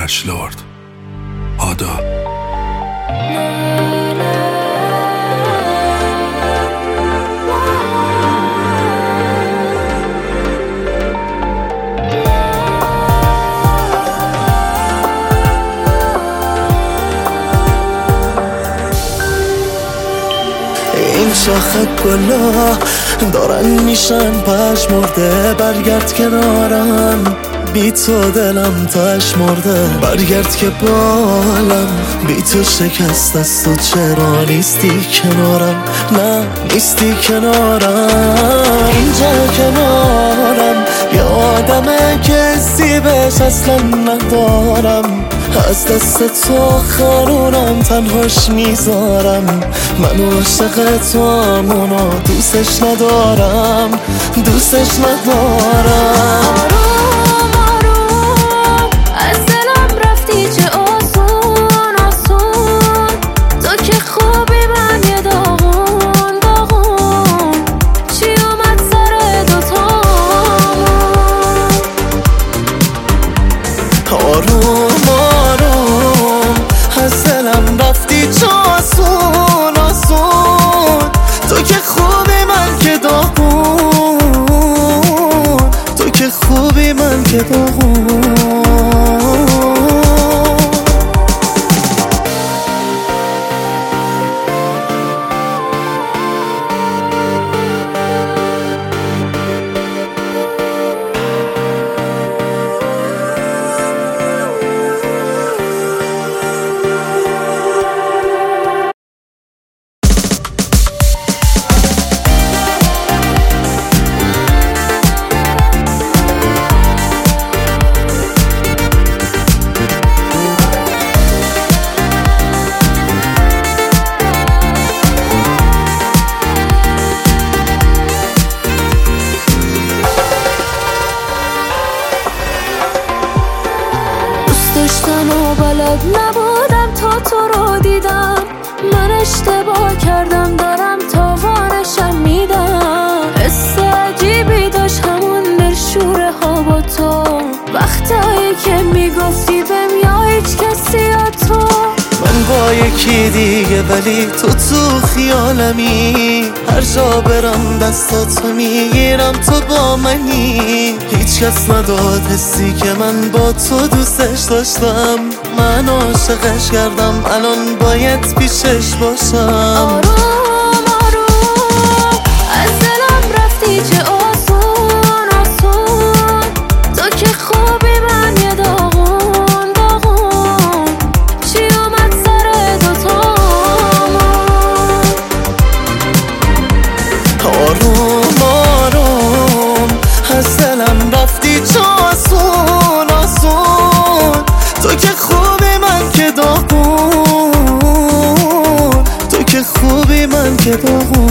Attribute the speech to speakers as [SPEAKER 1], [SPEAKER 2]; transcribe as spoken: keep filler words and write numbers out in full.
[SPEAKER 1] آرش لرد. آدا.
[SPEAKER 2] این شاخه گلا دارن میشن پشمرده، برگرد کنارم بی تو دلم تش مرده، برگرد که بالم بی تو شکست است و چرا نیستی کنارم، نه نیستی کنارم. اینجا کنارم یه آدمه که سیبش اصلا ندارم، از دست تو خارونم تنهاش میذارم، من عاشق تو هم اونو دوستش ندارم، دوستش ندارم.
[SPEAKER 3] آروم آروم از دلم رفتی چه آسون آسون، تو که خوبی من یه داغون داغون، چی اومد سر دوتامون.
[SPEAKER 2] آروم از دلم رفتی چه آسون آسون، تو که خوبی من که داغون، تو که خوبی من که داغون.
[SPEAKER 3] داشتم و بلد نبودم تا تو رو دیدم، من اشتباه کردم دارم تاوانشم میدم، حس عجیبی داشت همون دلشوره ها با تو، وقتایی که میگفتی بهم یا هیچ کسی یا تو.
[SPEAKER 2] من با یکی دیگه ولی تو تو خیالمی، هر جا برم دستاتو میگیرم تو با منی، هیچ کس نداد حسی که من با تو دوستش داشتم، من عاشقش کردم الان باید پیشش باشم.
[SPEAKER 3] آروم آروم از دلم رفتی چه آسون آسون، تو که خوبی من یه داغون داغون، چی اومد سر دوتامون.
[SPEAKER 2] آروم آروم از دلم رفتی چه آسون آسون، تو که خوبی من که داغون، تو که خوبی من که داغون.